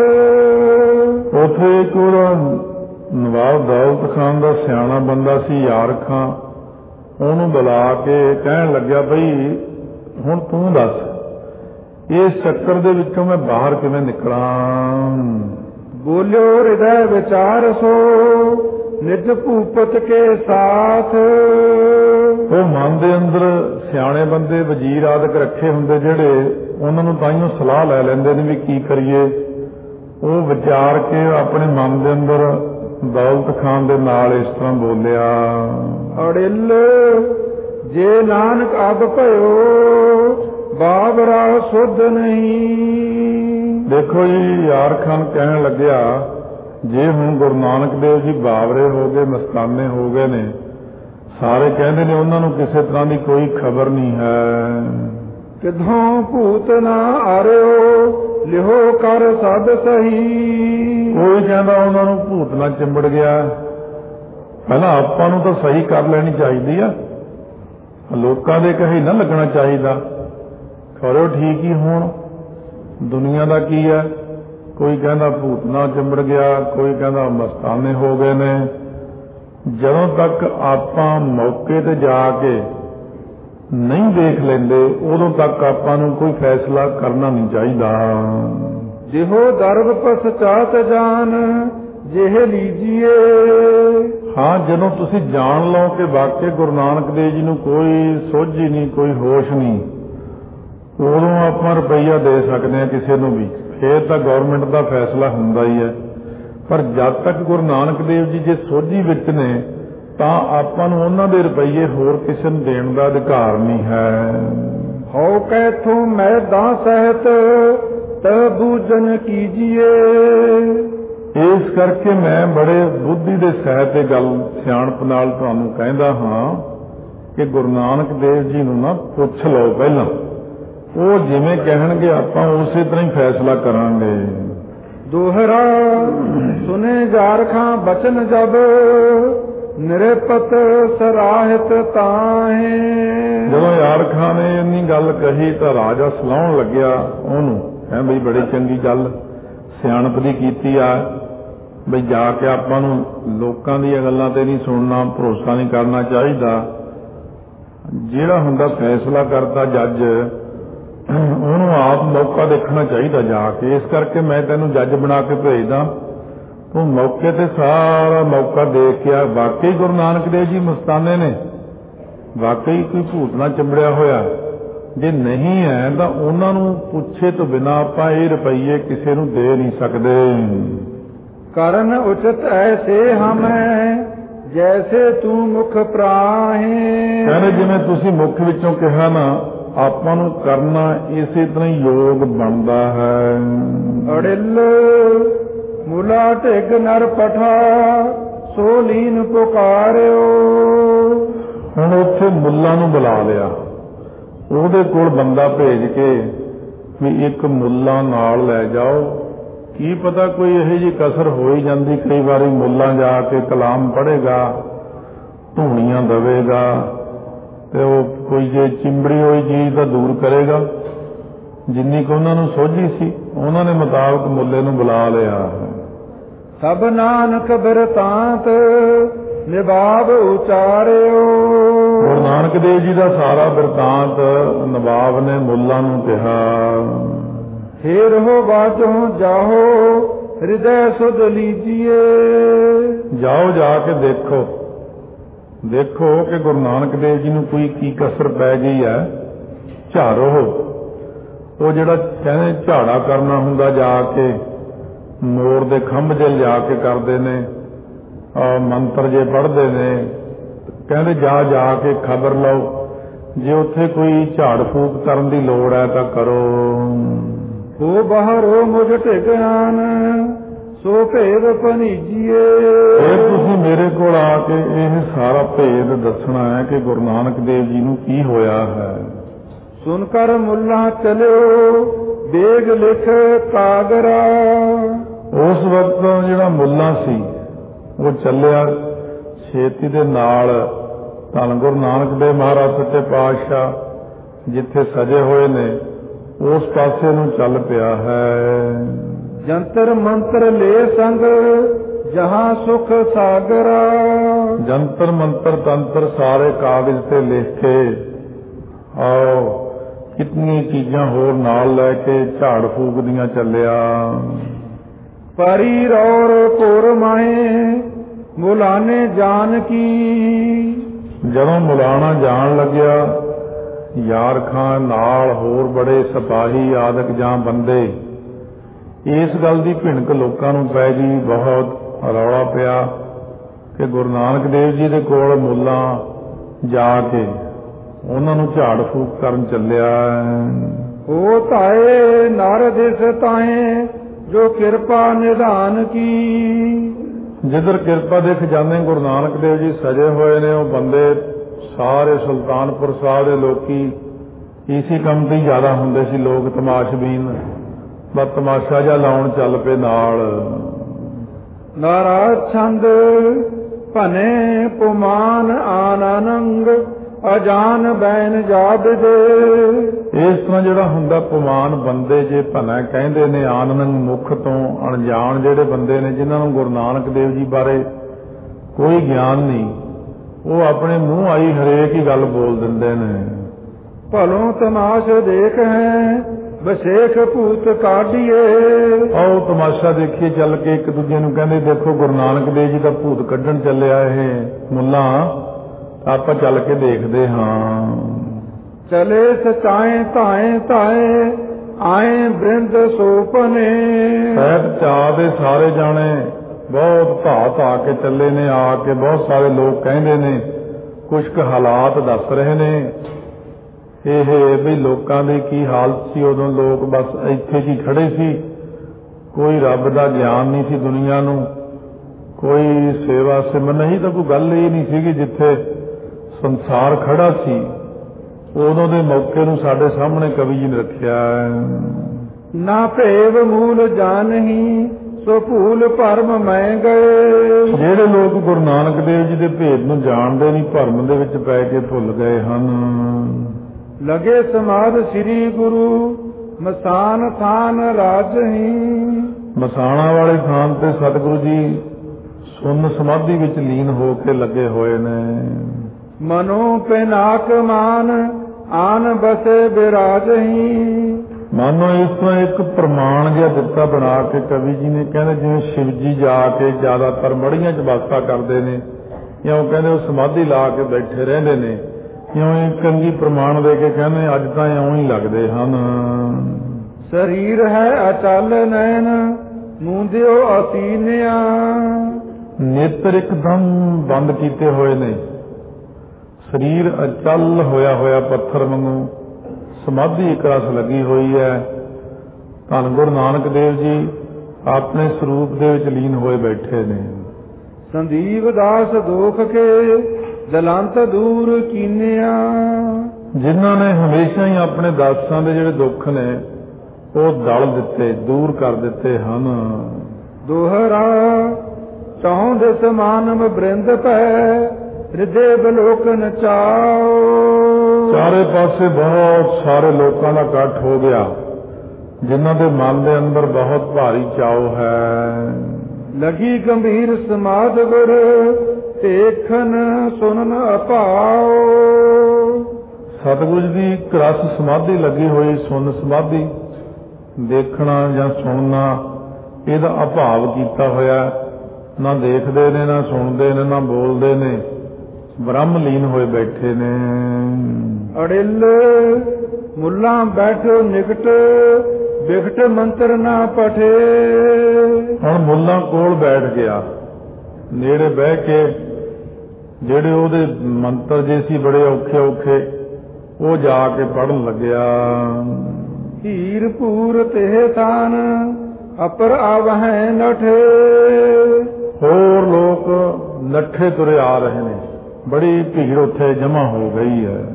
ਉਥੇ ਕੋਲ ਨਵਾਬ ਦੌਲਤ ਖਾਨ ਦਾ ਸਿਆਣਾ ਬੰਦਾ ਸੀ ਯਾਰ ਖਾਂ, ਉਹਨੂੰ ਬੁਲਾ ਕੇ ਕਹਿਣ ਲੱਗਿਆ, ਬਈ ਹੁਣ ਤੂੰ ਦੱਸ ਇਸ ਚੱਕਰ ਦੇ ਵਿੱਚੋਂ ਮੈਂ ਬਾਹਰ ਕਿਵੇਂ ਨਿਕਲਾਂ। ਬੋਲਿਓ ਹਿਰਦੈ ਵਿਚਾਰ ਸੋ ਨਿਜ ਭੂਪਤ ਕੇ ਸਾਥ। ਉਹ ਮਨ ਦੇ ਅੰਦਰ ਸਿਆਣੇ ਬੰਦੇ ਵਜ਼ੀਰ ਆਦਿਕ ਰੱਖੇ ਹੁੰਦੇ ਜਿਹੜੇ, ਉਹਨਾਂ ਨੂੰ ਤਾਈਓ ਸਲਾਹ ਲੈ ਲੈਂਦੇ ਨੇ ਵੀ ਕੀ ਕਰੀਏ। ਉਹ ਵਿਚਾਰ ਕੇ ਆਪਣੇ ਮਨ ਦੇ ਅੰਦਰ ਦੌਲਤ ਖਾਨ ਦੇ ਨਾਲ ਇਸ ਤਰ੍ਹਾਂ ਬੋਲਿਆ, ਅੜਿਲ ਜੇ ਨਾਨਕ ਅਬ ਭਇਓ ਬਾਬਰਾ ਸੁਧ ਨਹੀਂ। ਦੇਖੋ ਜੀ, ਯਾਰ ਖਾਨ ਕਹਿਣ ਲੱਗਿਆ, ਜੇ ਹੁਣ ਗੁਰੂ ਨਾਨਕ ਦੇਵ ਜੀ ਬਾਬਰੇ ਹੋ ਗਏ, ਮਸਤਾਨੇ ਹੋ ਗਏ ਨੇ, ਸਾਰੇ ਕਹਿੰਦੇ ਨੇ ਉਹਨਾਂ ਨੂੰ ਕਿਸੇ ਤਰ੍ਹਾਂ ਦੀ ਕੋਈ ਖਬਰ ਨਹੀਂ ਹੈ। ਕਿਧੋਂ ਭੂਤ ਨਾ ਆਰਿਓ ਲਿਹੋ ਕਰ ਸਦ ਸਹੀ। ਕੋਈ ਕਹਿੰਦਾ ਉਹਨਾਂ ਨੂੰ ਭੂਤ ਨਾ ਚਿੰਬੜ ਗਿਆ, ਪਹਿਲਾਂ ਆਪਾਂ ਨੂੰ ਤਾਂ ਸਹੀ ਕਰ ਲੈਣੀ ਚਾਹੀਦੀ ਆ, ਲੋਕਾਂ ਦੇ ਕਹੇ ਨਾ ਲੱਗਣਾ ਚਾਹੀਦਾ। ਖਰੋ ਠੀਕ ਹੀ ਹੋਣ, ਦੁਨੀਆ ਦਾ ਕੀ ਹੈ। ਕੋਈ ਕਹਿੰਦਾ ਭੂਤ ਨਾ ਚਿੰਬੜ ਗਿਆ, ਕੋਈ ਕਹਿੰਦਾ ਮਸਤਾਨੇ ਹੋ ਗਏ ਨੇ। ਜਦੋਂ ਤੱਕ ਆਪਾਂ ਮੌਕੇ ਤੇ ਜਾ ਕੇ ਨਹੀਂ ਦੇਖ ਲੈਂਦੇ, ਉਦੋਂ ਤੱਕ ਆਪਾਂ ਨੂੰ ਕੋਈ ਫੈਸਲਾ ਕਰਨਾ ਨਹੀਂ ਚਾਹੀਦਾ। ਜਿਹੋ ਦਰਬ ਪਛਤਾਤ ਜਾਨ ਜਿਹ ਲੀਜੀਏ। ਹਾਂ, ਜਦੋਂ ਤੁਸੀਂ ਜਾਣ ਲਓ ਕਿ ਵਾਕਈ ਗੁਰੂ ਨਾਨਕ ਦੇਵ ਜੀ ਨੂੰ ਕੋਈ ਸੋਝ ਹੀ ਨਹੀਂ, ਕੋਈ ਹੋਸ਼ ਨਹੀਂ, ਉਦੋਂ ਆਪਾਂ ਰੁਪਈਆ ਦੇ ਸਕਦੇ ਹਾਂ ਕਿਸੇ ਨੂੰ ਵੀ, ਫੇਰ ਤਾਂ ਗੌਰਮੈਂਟ ਦਾ ਫੈਸਲਾ ਹੁੰਦਾ ਹੀ ਹੈ। ਪਰ ਜਦ ਤੱਕ ਗੁਰੂ ਨਾਨਕ ਦੇਵ ਜੀ ਜੇ ਸੋਝੀ ਵਿੱਚ ਨੇ, ਤਾਂ ਆਪਾਂ ਨੂੰ ਉਹਨਾਂ ਦੇ ਰੁਪਈਏ ਹੋਰ ਕਿਸੇ ਨੂੰ ਦੇਣ ਦਾ ਅਧਿਕਾਰ ਨਹੀਂ ਹੈ। ਹੋ ਕੈਥੋਂ ਮੈਦਾਂ ਸਹਿਤ ਤਹ ਬੂਝਨ ਕੀਜੀਏ। ਇਸ ਕਰਕੇ ਮੈਂ ਬੜੇ ਬੁੱਧੀ ਦੇ ਸਹਿਤ ਇਹ ਗੱਲ ਸਿਆਣਪ ਨਾਲ ਤੁਹਾਨੂੰ ਕਹਿੰਦਾ ਹਾਂ ਕਿ ਗੁਰੂ ਨਾਨਕ ਦੇਵ ਜੀ ਨੂੰ ਨਾ ਪੁੱਛ ਲਓ ਪਹਿਲਾਂ, ਉਹ ਜਿਵੇਂ ਕਹਿਣਗੇ ਆਪਾਂ ਉਸੇ ਤਰ੍ਹਾਂ ਹੀ ਫੈਸਲਾ ਕਰਾਂਗੇ। ਦੋਹਰਾ ਸੁਨੇ ਯਾਰ ਖਾਂ ਬਚਨ ਜਬ ਨਿਰਪਤ ਸਰਾਹਿਤ ਤਾਹੇ। ਜਦੋਂ ਯਾਰ ਖਾਂ ਨੇ ਇੰਨੀ ਗੱਲ ਕਹੀ ਤਾਂ ਰਾਜਾ ਸਲਾਉਣ ਲੱਗਿਆ ਉਹਨੂੰ, ਹੈ ਬਈ ਬੜੀ ਚੰਗੀ ਗੱਲ ਸਿਆਣਪ ਦੀ ਕੀਤੀ ਆ, ਬਈ ਜਾ ਕੇ ਆਪਾਂ ਨੂੰ ਲੋਕਾਂ ਦੀਆਂ ਗੱਲਾਂ ਤੇ ਨਹੀਂ ਸੁਣਨਾ, ਭਰੋਸਾ ਨਹੀਂ ਕਰਨਾ ਚਾਹੀਦਾ। ਜਿਹੜਾ ਹੁੰਦਾ ਫੈਸਲਾ ਕਰਦਾ ਜੱਜ, ਉਹਨੂੰ ਆਪ ਮੌਕਾ ਦੇਖਣਾ ਚਾਹੀਦਾ ਜਾ ਕੇ। ਇਸ ਕਰਕੇ ਮੈਂ ਤੈਨੂੰ ਜੱਜ ਬਣਾ ਕੇ ਭੇਜਦਾ, ਤੂੰ ਮੌਕੇ ਤੇ ਸਾਰਾ ਮੌਕਾ ਦੇਖ ਕੇ ਆ, ਵਾਕਈ ਗੁਰੂ ਨਾਨਕ ਦੇਵ ਜੀ ਮਸਤਾਨੇ ਨੇ, ਵਾਕਈ ਕੋਈ ਭੂਤ ਨਾ ਚੰਬੜਿਆ ਹੋਇਆ। ਜੇ ਨਹੀਂ ਹੈ ਤਾਂ ਉਹਨਾਂ ਨੂੰ ਪੁੱਛੇ ਤੋਂ ਬਿਨਾਂ ਆਪਾਂ ਇਹ ਰੁਪਈਏ ਕਿਸੇ ਨੂੰ ਦੇ ਨਹੀਂ ਸਕਦੇ। ਕਰਨ ਉਚਿਤ ਐਸੇ ਹਮੈ ਜੈਸੇ ਤੂੰ ਮੁਖ ਪ੍ਰਾਹੇ। ਕਹਿੰਦੇ ਜਿਵੇਂ ਤੁਸੀਂ ਮੁੱਖ ਵਿੱਚੋਂ ਕਿਹਾ ਨਾ, ਆਪਾਂ ਨੂੰ ਕਰਨਾ ਇਸੇ ਤਰ੍ਹਾਂ ਹੀ ਯੋਗ ਬਣਦਾ ਹੈ। ਅੜਿਲ ਮੁਲਾ ਢਿਗ ਨਰ ਪਠਾ ਸੋ ਲੀਨ ਪੁਕਾਰਿਓ। ਹੁਣ ਉੱਥੇ ਮੁੱਲਾ ਨੂੰ ਬੁਲਾ ਲਿਆ, ਉਹਦੇ ਕੋਲ ਬੰਦਾ ਭੇਜ ਕੇ ਵੀ ਇੱਕ ਮੁੱਲਾ ਨਾਲ ਲੈ ਜਾਓ, ਕੀ ਪਤਾ ਕੋਈ ਇਹੋ ਜਿਹੀ ਕਸਰ ਹੋ ਹੀ ਜਾਂਦੀ। ਕਈ ਵਾਰੀ ਮੁੱਲਾ ਜਾ ਕੇ ਕਲਾਮ ਪੜ੍ਹੇਗਾ, ਧੂਣੀਆਂ ਦਵੇਗਾ, ਤੇ ਉਹ ਕੋਈ ਜੇ ਚਿੰਬੜੀ ਹੋਈ ਚੀਜ਼ ਤਾਂ ਦੂਰ ਕਰੇਗਾ। ਜਿੰਨੀ ਕੁ ਉਹਨਾਂ ਨੂੰ ਸੋਝੀ ਸੀ, ਉਹਨਾਂ ਨੇ ਮੁਤਾਬਕ ਮੁੱਲੇ ਨੂੰ ਬੁਲਾ ਲਿਆ। ਸਭ ਨਾਨਕ ਬਿਰਤਾਂਤ ਨਿਭਾਵ ਉਚਾਰਿਓ। ਗੁਰੂ ਨਾਨਕ ਦੇਵ ਜੀ ਦਾ ਸਾਰਾ ਬਿਰਤਾਂਤ ਨਵਾਬ ਨੇ ਮੁੱਲਾਂ ਨੂੰ ਕਿਹਾ, हे रहो बाजों जाहो हृदय सुध लीजिए। ਜਾਓ ਜਾ ਕੇ ਦੇਖੋ ਕਿ ਗੁਰੂ ਨਾਨਕ ਦੇਵ ਜੀ ਨੂੰ ਕੋਈ ਕੀ ਕਸਰ ਪੈ ਗਈ ਹੈ। ਝਾੜੋ, ਉਹ ਜਿਹੜਾ ਕਹਿੰਦੇ ਝਾੜਾ ਕਰਨਾ ਹੁੰਦਾ ਜਾ ਕੇ ਮੋਰ ਦੇ ਖੰਭ ਜੇ ਜਾ ਕੇ ਕਰਦੇ ਨੇ, ਮੰਤਰ ਜੇ ਪੜ੍ਹਦੇ ਨੇ, ਕਹਿੰਦੇ ਜਾ ਕੇ ਖਬਰ ਲਓ, ਜੇ ਉੱਥੇ ਕੋਈ ਝਾੜ ਫੂਕ ਕਰਨ ਦੀ ਲੋੜ ਹੈ ਤਾਂ ਕਰੋ। ਉਹ ਬਾਹਰੋਂ ਮੁਝ ਢਿਗਾਨ ਸੋ ਭੇਦ ਭਨੀਜੀਏ। ਫਿਰ ਤੁਸੀਂ ਮੇਰੇ ਕੋਲ ਆ ਕੇ ਇਹ ਸਾਰਾ ਭੇਦ ਦੱਸਣਾ ਹੈ ਕਿ ਗੁਰੂ ਨਾਨਕ ਦੇਵ ਜੀ ਨੂੰ ਕੀ ਹੋਇਆ ਹੈ। ਸੁਣ ਕਰ ਮੁੱਲਾ ਚਲਿਓ ਬੇਗ ਲਿਖ ਕਾਗਰਾ। ਉਸ ਵਕਤ ਜਿਹੜਾ ਮੁੱਲਾ ਸੀ ਉਹ ਚੱਲਿਆ ਛੇਤੀ ਦੇ ਨਾਲ ਧੰਨ ਗੁਰੂ ਨਾਨਕ ਦੇਵ ਮਹਾਰਾਜ ਸੱਚੇ ਪਾਤਸ਼ਾਹ ਜਿੱਥੇ ਸਜੇ ਹੋਏ ਨੇ ਉਸ ਪਾਸੇ ਨੂੰ ਚੱਲ ਪਿਆ ਹੈ। ਜੰਤਰ ਮੰਤਰ ਲੈ ਸੰਗ ਜਹਾਂ ਸੁਖ ਸਾਗਰਾ। ਜੰਤਰ ਮੰਤਰ ਤੰਤਰ ਸਾਰੇ ਕਾਗਜ਼ ਤੇ ਲਿਖ ਕੇ ਆਓ ਕਿਤਨੀਆਂ ਚੀਜ਼ਾਂ ਹੋਰ ਨਾਲ ਲੈ ਕੇ ਝਾੜ ਫੂਕਦੀਆਂ ਚੱਲਿਆ। ਪਰੀ ਰੌਰ ਪੁਰ ਮਾਏ ਮੁਲਾਨੇ ਜਾਨ ਕੀ। ਜਦੋਂ ਮੁਲਾਣਾ ਜਾਣ ਲੱਗਿਆ ਯਾਰ ਖਾਂ ਨਾਲ ਹੋਰ ਬੜੇ ਸਿਪਾਹੀ ਆਦਿਕ ਜਾਂ ਬੰਦੇ, ਇਸ ਗੱਲ ਦੀ ਭਿਣਕ ਲੋਕਾਂ ਨੂੰ ਪੈ ਗਈ, ਬਹੁਤ ਰੌਲਾ ਪਿਆ ਕਿ ਗੁਰੂ ਨਾਨਕ ਦੇਵ ਜੀ ਦੇ ਕੋਲ ਮੁੱਲਾ ਜਾ ਕੇ ਉਹਨਾਂ ਨੂੰ ਝਾੜ ਫੂਕ ਕਰਨ ਚੱਲਿਆ। ਉਹ ਤਾਏ ਨਰ ਦਿਸ ਤਾਏ ਜੋ ਕਿਰਪਾ ਨਿਧਾਨ ਕੀ। ਜਿੱਧਰ ਕਿਰਪਾ ਦੇਖ ਜਾਂਦੇ ਗੁਰੂ ਨਾਨਕ ਦੇਵ ਜੀ ਸਜੇ ਹੋਏ ਨੇ, ਉਹ ਬੰਦੇ ਸਾਰੇ ਸੁਲਤਾਨਪੁਰ ਸਾਹਿਬ ਦੇ ਲੋਕੀ ਇਸੇ ਕੰਮ ਤੇ ਜ਼ਿਆਦਾ ਹੁੰਦੇ ਸੀ, ਲੋਕ ਤਮਾਸ਼ਬੀਨ, ਬਸ ਤਮਾਸ਼ਾ ਜਿਹਾ ਲਾਉਣ ਚੱਲ ਪਏ ਨਾਲ। ਨਾਰਾ ਛੰਦ ਭਨੇ ਪੁਮਾਨ ਆਨੰਗ ਅਜਾਨ ਬੈਨ ਜਾਦ ਦੇ। ਇਸ ਤਰ੍ਹਾਂ ਜਿਹੜਾ ਹੁੰਦਾ ਪੁਮਾਨ ਬੰਦੇ ਜੇ ਭਨਾ ਕਹਿੰਦੇ ਨੇ, ਆਨੰਦ ਮੁਖ ਤੋਂ ਅਣਜਾਣ ਜਿਹੜੇ ਬੰਦੇ ਨੇ ਜਿਨ੍ਹਾਂ ਨੂੰ ਗੁਰੂ ਨਾਨਕ ਦੇਵ ਜੀ ਬਾਰੇ ਕੋਈ ਗਿਆਨ ਨਹੀਂ, ਉਹ ਆਪਣੇ ਮੂੰਹ ਆਈ ਹਰੇਕ ਹੀ ਗੱਲ ਬੋਲ ਦਿੰਦੇ ਨੇ। ਭਲੋਂ ਤਮਾਸ਼ ਦੇਖ ਹੈ ਬਸੇਖ ਭੂਤ ਕਾਢੀਏ। ਆਓ ਤਮਾਸ਼ਾ ਦੇਖੀਏ ਚੱਲ ਕੇ, ਇੱਕ ਦੂਜੇ ਨੂੰ ਕਹਿੰਦੇ ਦੇਖੋ ਗੁਰੂ ਨਾਨਕ ਦੇਵ ਜੀ ਦਾ ਭੂਤ ਕੱਢਣ ਚੱਲਿਆ ਇਹ ਮੁੱਲਾ, ਆਪਾਂ ਚੱਲ ਕੇ ਦੇਖਦੇ ਹਾਂ। ਚਲੇ ਸਚਾਏ ਧਾਏ ਧਾਏ ਆਏ ਬ੍ਰਿੰਦ ਸੋਪਨੇ। ਸਹਿਬ ਚਾਹ ਦੇ ਸਾਰੇ ਜਾਣੇ ਬਹੁਤ ਧਾ ਕੇ ਚੱਲੇ ਨੇ, ਆ ਕੇ ਬਹੁਤ ਸਾਰੇ ਲੋਕ ਕਹਿੰਦੇ ਨੇ, ਕੁਝ ਕੁ ਹਾਲਾਤ ਦੱਸ ਰਹੇ ਨੇ ਇਹ ਵੀ ਲੋਕਾਂ ਦੀ ਕੀ ਹਾਲਤ ਸੀ ਉਦੋਂ। ਲੋਕ ਬਸ ਇੱਥੇ ਹੀ ਖੜੇ ਸੀ, ਕੋਈ ਰੱਬ ਦਾ ਗਿਆਨ ਨਹੀਂ ਸੀ ਦੁਨੀਆ ਨੂੰ, ਕੋਈ ਸੇਵਾ ਸਿਮਰਨ ਨਹੀਂ, ਤਾਂ ਕੋਈ ਗੱਲ ਹੀ ਨਹੀਂ ਸੀਗੀ। ਜਿੱਥੇ ਸੰਸਾਰ ਖੜਾ ਸੀ ਉਦੋਂ ਦੇ ਮੌਕੇ ਨੂੰ ਸਾਡੇ ਸਾਹਮਣੇ ਕਵੀ ਜੀ ਨੇ ਰੱਖਿਆ। ਨਾ ਭੇਵ ਮੂਲ ਜਾਣਹੀ ਸੋ ਭੂਲ ਭਰਮ ਮੈਂ ਗਏ। ਜਿਹੜੇ ਲੋਕ ਗੁਰੂ ਨਾਨਕ ਦੇਵ ਜੀ ਦੇ ਭੇਦ ਨੂੰ ਜਾਣਦੇ ਨਹੀਂ, ਭਰਮ ਦੇ ਵਿੱਚ ਪੈ ਕੇ ਭੁੱਲ ਗਏ ਹਨ। ਲਗੇ ਸਮਾਧ ਸ੍ਰੀ ਗੁਰੂ ਮਸਾਨ ਥਾਨ ਰਾਜਹੀ। ਮਸਾਣਾ ਵਾਲੇ ਥਾਨ ਤੇ ਸਤਿਗੁਰੂ ਜੀ ਸੁੰਨ ਸਮਾਧੀ ਵਿੱਚ ਲੀਨ ਹੋ ਕੇ ਲੱਗੇ ਹੋਏ ਨੇ। ਮਨੋ ਪਿਨਾਕ ਮਾਨ ਆਨ ਬਸੇ ਬਿਰਾਜਹੀ। ਮਾਨੋ ਇਸ ਤਰ੍ਹਾਂ ਇੱਕ ਪ੍ਰਮਾਣ ਜਿਹਾ ਦਿੱਤਾ ਬਣਾ ਕੇ ਕਵੀ ਜੀ ਨੇ, ਕਹਿੰਦੇ ਜਿਵੇਂ ਸ਼ਿਵ ਜੀ ਜਾ ਕੇ ਜ਼ਿਆਦਾਤਰ ਮੜੀਆਂ 'ਚ ਵਾਸਾ ਕਰਦੇ ਨੇ, ਜਾਂ ਉਹ ਕਹਿੰਦੇ ਉਹ ਸਮਾਧੀ ਲਾ ਕੇ ਬੈਠੇ ਰਹਿੰਦੇ ਨੇ, ਇਉਂ ਹੀ ਚੰਗੀ ਪ੍ਰਮਾਣ ਦੇ ਕੇ ਕਹਿੰਦੇ ਅੱਜ ਤਾਂ ਇਉਂ ਹੀ ਲੱਗਦੇ ਹਨ। ਸਰੀਰ ਹੈ ਅਚਲ ਨੈਣ ਮੂੰਦਿਓ ਅਸੀਨਿਆ। ਨੇਤਰ ਇੱਕਦਮ ਬੰਦ ਕੀਤੇ ਹੋਏ ਨੇ, ਸਰੀਰ ਅਚਲ ਹੋਇਆ ਪੱਥਰ ਵਾਂਗੂ, ਸਮਾਧੀ ਇੱਕ ਰਸ ਲੱਗੀ ਹੋਈ ਹੈ। ਧੰਨ ਗੁਰੂ ਨਾਨਕ ਦੇਵ ਜੀ ਆਪਣੇ ਸਰੂਪ ਦੇ ਵਿੱਚ ਲੀਨ ਹੋਏ ਬੈਠੇ ਨੇ। ਸੰਦੀਪ ਦਾਸ ਦੋਖ ਕੇ ਦਲੰਤ ਦੂਰ ਕੀਨਿਆ। ਜਿਨ੍ਹਾਂ ਨੇ ਹਮੇਸ਼ਾ ਹੀ ਆਪਣੇ ਦਾਸਾਂ ਦੇ ਜਿਹੜੇ ਦੁੱਖ ਨੇ ਉਹ ਦਲ ਦਿੱਤੇ, ਦੂਰ ਕਰ ਦਿੱਤੇ ਹਨ। ਦੋਹਰਾ ਚਾਹੁੰਦੇ ਸਮਾਨਮ ਬ੍ਰਿੰਦ ਪੈ ਹਿਰਦੇ ਬਲੋਕਨ ਚਾਓ। ਚਾਰੇ ਪਾਸੇ ਬਹੁਤ ਸਾਰੇ ਲੋਕਾਂ ਦਾ ਇਕੱਠ ਹੋ ਗਿਆ ਜਿਨ੍ਹਾਂ ਦੇ ਮਨ ਦੇ ਅੰਦਰ ਬਹੁਤ ਭਾਰੀ ਚਾਉ ਹੈ। ਲਗੀ ਗੰਭੀਰ ਸਮਾਧ ਗੁਰ ਦੇਖਨ ਸੁਨਨ ਅਭਾਉ। ਸਤਿਗੁਰੂ ਜੀ ਦੀ ਇੱਕ ਰਸ ਸਮਾਧੀ ਲੱਗੀ ਹੋਈ, ਸੁਨ ਸਮਾਧੀ, ਦੇਖਣਾ ਜਾਂ ਸੁਣਨਾ ਇਹਦਾ ਅਭਾਵ ਕੀਤਾ ਹੋਇਆ। ਨਾ ਦੇਖਦੇ ਨੇ, ਨਾ ਸੁਣਦੇ ਨੇ, ਨਾ ਬੋਲਦੇ ਨੇ, ਬ੍ਰਹਮ ਲੀਨ ਹੋਏ ਬੈਠੇ ਨੇ। ਅੜਿਲ ਮੁੱਲਾਂ ਬੈਠੋ ਨਿਕਟ, ਬਿਕਟ ਮੰਤਰ ਨਾ ਪਠੇ। ਹੁਣ ਮੁੱਲਾਂ ਕੋਲ ਬੈਠ ਗਿਆ, ਨੇੜੇ ਬਹਿ ਕੇ ਜਿਹੜੇ ਉਹਦੇ ਮੰਤਰ ਜੇ ਸੀ ਬੜੇ ਔਖੇ ਔਖੇ ਉਹ ਜਾ ਕੇ ਪੜ੍ਹਨ ਲੱਗਿਆ। ਹੀਰ ਪੂਰ ਤੇ ਤਾਨ ਅਪਰ ਆਵਹਿ ਨਠੇ। ਹੋਰ ਲੋਕ ਨੱਠੇ ਤੁਰੇ ਆ ਰਹੇ ਨੇ, ਬੜੀ ਭੀੜ ਉੱਥੇ ਜਮ੍ਹਾਂ ਹੋ ਗਈ ਹੈ।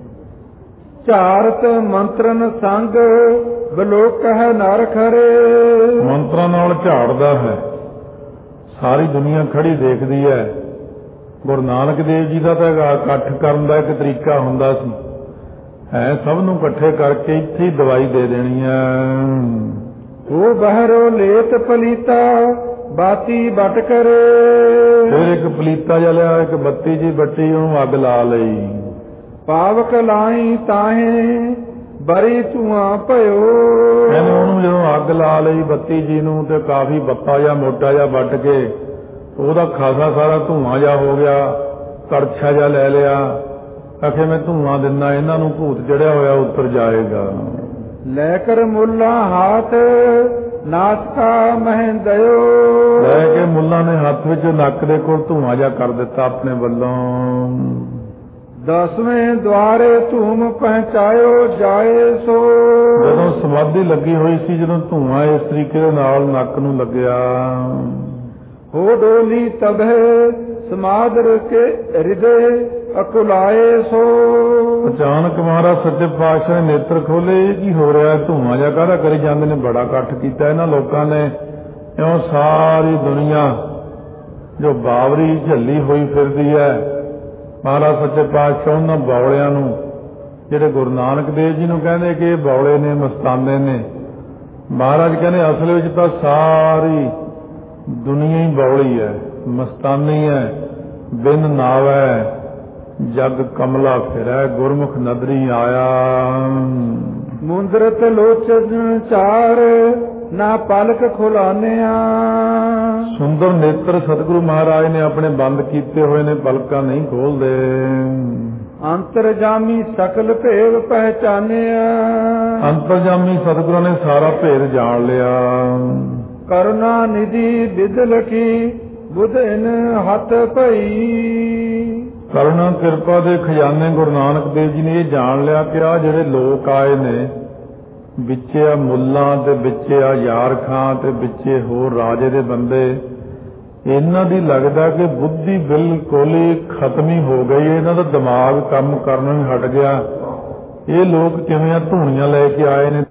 ਝਾਰਤ ਮੰਤਰਨ ਸੰਗ ਬਲੋਕ ਹੈ ਨਰ ਖਰੇ। ਮੰਤਰਾਂ ਨਾਲ ਝਾੜਦਾ ਹੈ, ਸਾਰੀ ਦੁਨੀਆ ਖੜੀ ਦੇਖਦੀ ਹੈ। ਗੁਰੂ ਨਾਨਕ ਦੇਵ ਜੀ ਦਾ ਤਾਂ ਇਕੱਠ ਕਰਨ ਦਾ ਇੱਕ ਤਰੀਕਾ ਹੁੰਦਾ ਸੀ, ਹੈ ਸਭ ਨੂੰ ਇਕੱਠੇ ਕਰਕੇ ਇੱਥੇ ਹੀ ਦਵਾਈ ਦੇ ਦੇਣੀ ਹੈ। ਉਹ ਬਹਿਰੋ ਲੇਤ ਪਲੀਤਾ ਬਾਤੀ ਬਟ ਕਰੇ। ਫਿਰ ਇੱਕ ਪਲੀਤਾ ਜਿਹਾ ਲਿਆ, ਇੱਕ ਬੱਤੀ ਜੀ ਬੱਟੀ, ਉਹਨੂੰ ਅੱਗ ਲਾ ਲਈ। ਪਾਵਕ ਲਾਈ ਤਾਹੇ ਬਰੀ ਧੂਆਂ ਭਇਓ। ਇਹਨੇ ਉਹਨੂੰ ਜਦੋਂ ਅੱਗ ਲਾ ਲਈ ਬੱਤੀ ਜੀ ਨੂੰ, ਤੇ ਕਾਫੀ ਬੱਤਾ ਜਿਹਾ ਮੋਟਾ ਜਿਹਾ ਵੱਟ ਕੇ ਉਹਦਾ ਖਾਸਾ ਸਾਰਾ ਧੂਆਂ ਜਿਹਾ ਹੋ ਗਿਆ। ਕੜਛਾ ਜਿਹਾ ਲੈ ਲਿਆ, ਆਖੇ ਮੈਂ ਧੂਆਂ ਦਿੰਦਾ, ਇਹਨਾਂ ਨੂੰ ਭੂਤ ਚੜਿਆ ਹੋਇਆ ਉੱਤਰ ਜਾਏਗਾ। ਲੈ ਕਰ ਮੁੱਲਾ ਹਾਥ ਨਾਸਕਾ ਮਹਿੰਦਿਓ। ਲੈ ਕੇ ਮੁੱਲਾ ਨੇ ਹੱਥ ਵਿੱਚ ਨੱਕ ਦੇ ਕੋਲ ਧੂਆਂ ਜਿਹਾ ਕਰ ਦਿੱਤਾ ਆਪਣੇ ਵੱਲੋਂ। 10ਵੇਂ ਦੁਆਰੇ ਧੂਮ ਪਹੁੰਚਾਇਓ ਜਾਏ ਸੋ। ਜਦੋਂ ਸਮਾਧੀ ਲੱਗੀ ਹੋਈ ਸੀ, ਜਦੋਂ ਧੂਆਂ ਇਸ ਤਰੀਕੇ ਦੇ ਨਾਲ ਨੱਕ ਨੂੰ ਲੱਗਿਆ, ਹੋ ਡੋਲੀ ਤਬੇ ਸਮਾਦਰ ਕੇ ਹਿਰਦੇ ਅਕੁਲਾਏ ਸੋ। ਅਚਾਨਕ ਮਹਾਰਾਜ ਸੱਚੇ ਪਾਤਸ਼ਾਹ ਨੇ ਨੇਤਰ ਖੋਲੇ, ਇਹ ਕੀ ਹੋ ਰਿਹਾ? ਧੂਆਂ ਜਿਹਾ ਕਾਹਦਾ ਕਰੀ ਜਾਂਦੇ ਨੇ? ਬੜਾ ਇਕੱਠ ਕੀਤਾ ਇਹਨਾਂ ਲੋਕਾਂ ਨੇ। ਇਉਂ ਸਾਰੀ ਦੁਨੀਆ ਜੋ ਬਾਵਰੀ ਝੱਲੀ ਹੋਈ ਫਿਰਦੀ ਹੈ, ਮਹਾਰਾਜ ਸੱਚੇ ਪਾਤਸ਼ਾਹ ਉਹਨਾਂ ਬੌਲਿਆਂ ਨੂੰ, ਜਿਹੜੇ ਗੁਰੂ ਨਾਨਕ ਦੇਵ ਜੀ ਨੂੰ ਕਹਿੰਦੇ ਕਿ ਇਹ ਬੌਲੇ ਨੇ, ਮਸਤਾਨੇ ਨੇ, ਮਹਾਰਾਜ ਕਹਿੰਦੇ ਅਸਲ ਵਿੱਚ ਤਾਂ ਸਾਰੀ ਦੁਨੀਆ ਹੀ ਬੌਲੀ ਹੈ, ਮਸਤਾਨੀ ਹੈ। ਬਿਨ ਨਾਵੈ ਜਗ ਕਮਲਾ ਫਿਰੈ, ਗੁਰਮੁਖ ਨਦਰੀ ਆਇਆ। ਮੁੰਦਰਤ ਲੋਚਨ ਚਾਰ ਨਾ ਪਲਕ ਖੁਲਾਨਿਆ। ਸੁੰਦਰ ਨੇਤਰ ਸਤਿਗੁਰੂ ਮਹਾਰਾਜ ਨੇ ਆਪਣੇ ਬੰਦ ਕੀਤੇ ਹੋਏ ਨੇ, ਪਲਕਾਂ ਨਹੀਂ ਖੋਲਦੇ। ਅੰਤਰਜਾਮੀ ਸਕਲ ਭੇਦ ਪਹਿਚਾਨਿਆ। ਅੰਤਰਜਾਮੀ ਸਤਿਗੁਰਾਂ ਨੇ ਸਾਰਾ ਭੇਦ ਜਾਣ ਲਿਆ। ਕਰੁਣਾ ਨਿਧੀ ਵਿਦ ਲਖੀ ਬੁੱਧ ਇਨ ਹੱਥ ਭਈ। ਕਰੁਣਾ ਕਿਰਪਾ ਦੇ ਖਜ਼ਾਨੇ ਗੁਰੂ ਨਾਨਕ ਦੇਵ ਜੀ ਨੇ ਇਹ ਜਾਣ ਲਿਆ ਕਿ ਆਹ ਜਿਹੜੇ ਲੋਕ ਆਏ ਨੇ, ਵਿੱਚੇ ਆ ਮੁੱਲਾਂ ਤੇ ਵਿੱਚੇ ਆ ਯਾਰ ਖਾਂ ਤੇ ਵਿੱਚੇ ਹੋਰ ਰਾਜੇ ਦੇ ਬੰਦੇ, ਇਹਨਾਂ ਦੀ ਲੱਗਦਾ ਕਿ ਬੁੱਧੀ ਬਿਲਕੁਲ ਹੀ ਖਤਮ ਹੀ ਹੋ ਗਈ, ਇਹਨਾਂ ਦਾ ਦਿਮਾਗ ਕੰਮ ਕਰਨੋਂ ਹੀ ਹਟ ਗਿਆ। ਇਹ ਲੋਕ ਕਿਵੇਂ ਆ ਧੂਣੀਆਂ ਲੈ ਕੇ ਆਏ ਨੇ।